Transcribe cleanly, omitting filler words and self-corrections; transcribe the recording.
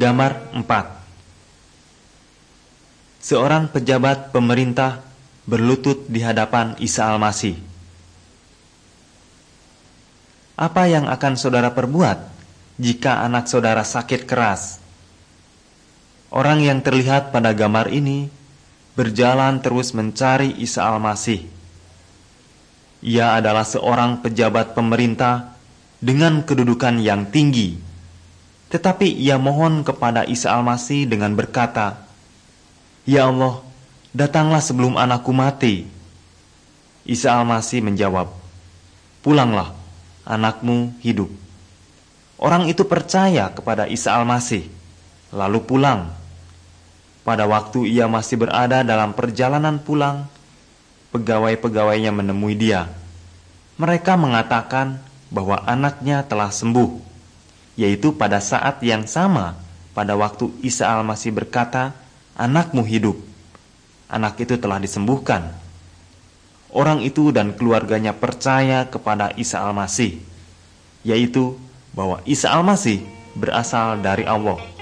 Gambar 4. Seorang pejabat pemerintah berlutut di hadapan Isa Al-Masih. Apa yang akan saudara perbuat jika anak saudara sakit keras? Orang yang terlihat pada gambar ini berjalan terus mencari Isa Al-Masih. Ia adalah seorang pejabat pemerintah dengan kedudukan yang tinggi. Tetapi ia mohon kepada Isa Al-Masih dengan berkata, "Ya Allah, datanglah sebelum anakku mati." Isa Al-Masih menjawab, "Pulanglah, anakmu hidup." Orang itu percaya kepada Isa Al-Masih, lalu pulang. Pada waktu ia masih berada dalam perjalanan pulang, pegawai-pegawainya menemui dia. Mereka mengatakan bahwa anaknya telah sembuh, yaitu pada saat yang sama pada waktu Isa Al-Masih berkata, "Anakmu hidup." Anak itu telah disembuhkan. Orang itu dan keluarganya percaya kepada Isa Al-Masih, yaitu bahwa Isa Al-Masih berasal dari Allah.